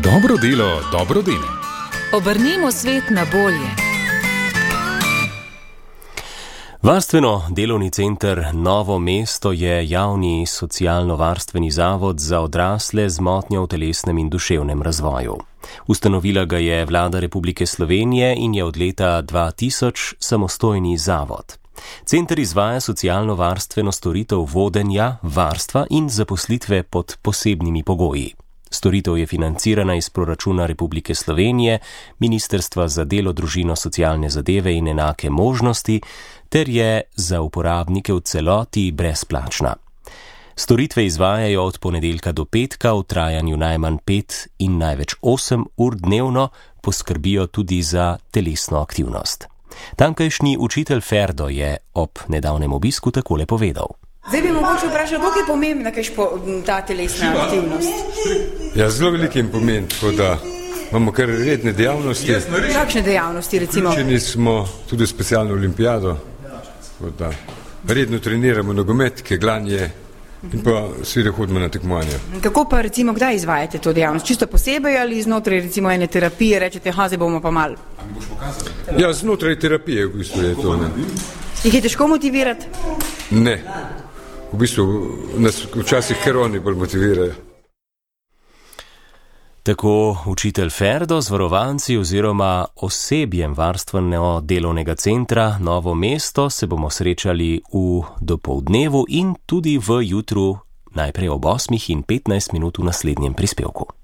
Dobro delo, dobro delo. Obrnimo svet na bolje. Varstveno-delovni center Novo mesto je javni socialno-varstveni zavod za odrasle z motnjo v telesnem in duševnem razvoju. Ustanovila ga je Vlada Republike Slovenije in je od leta 2000 samostojni zavod. Center izvaja socialno-varstveno storitev vodenja, varstva in zaposlitve pod posebnimi pogoji. Storitev je financirana iz proračuna Republike Slovenije, Ministrstva za delo, družino, socialne zadeve in enake možnosti, ter je za uporabnike v celoti brezplačna. Storitve izvajajo od ponedeljka do petka v trajanju najmanj 5 in največ 8 ur dnevno, poskrbijo tudi za telesno aktivnost. Tamkajšnji učitelj Ferdo je ob nedavnem obisku takole povedal. Zdaj bi mogoče vprašal, koliko je pomembna ta telesna aktivnost? Ja, zelo velik je pomen, tako da imamo kar redne dejavnosti. Kakšne dejavnosti, recimo? Včeraj smo tudi specialno olimpijado, tako da redno treniramo nogomet, keglanje in pa seveda hodimo na tekmovanja. Kako pa recimo, kdaj izvajate to dejavnost? Čisto posebej ali znotraj recimo ene terapije, rečete, zdaj bomo pa malo? Ja, znotraj terapije v bistvu je to. Ne. Jih je težko motivirati? Ne. V bistvu nas včasih kar oni bolj motivirajo. Tako učitelj Ferdo z varovanci oziroma osebjem varstveno-delovnega centra Novo mesto se bomo srečali v dopoldnevu in tudi v jutru, najprej ob 8:15 v naslednjem prispevku.